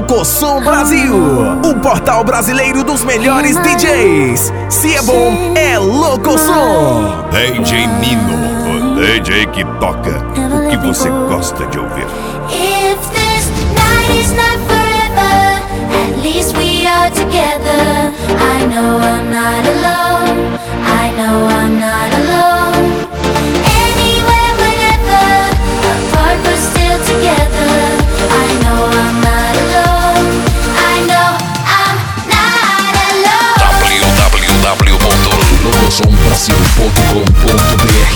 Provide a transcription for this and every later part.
Locosom Brasil, o portal brasileiro dos melhores DJs. Se é bom, é Locosom. DJ Nino, o DJ que toca o que você gosta de ouvir. If this night is not forever, at least we are together. I know I'm not alone. I know I'm not alone. Anywhere, whenever, apart but still together. I know I'm not alone. I know I'm not alone. www.locosombrasil.com.br.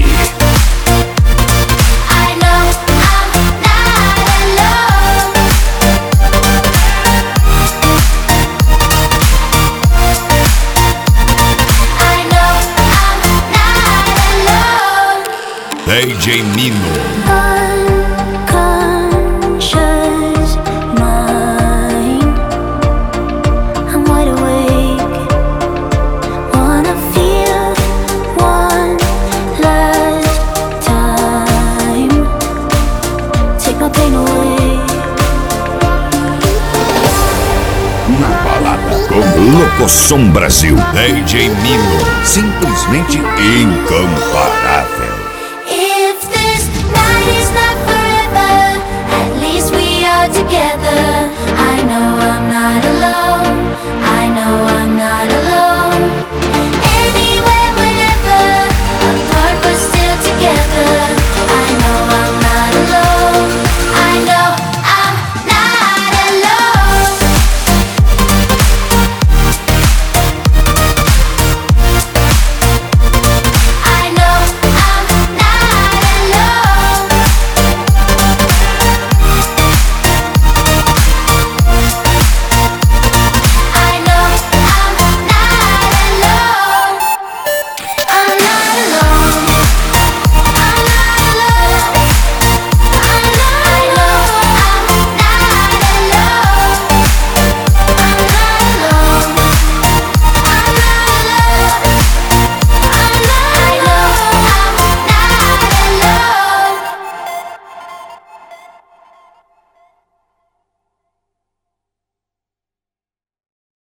DJ Nino. Unconscious mind, I'm wide awake. Wanna feel one last time. Take my pain away. Na balada com Locosom Brasil. DJ Nino. Simplesmente incomparável. If this night is not forever, at least we are together. I know I'm not alone.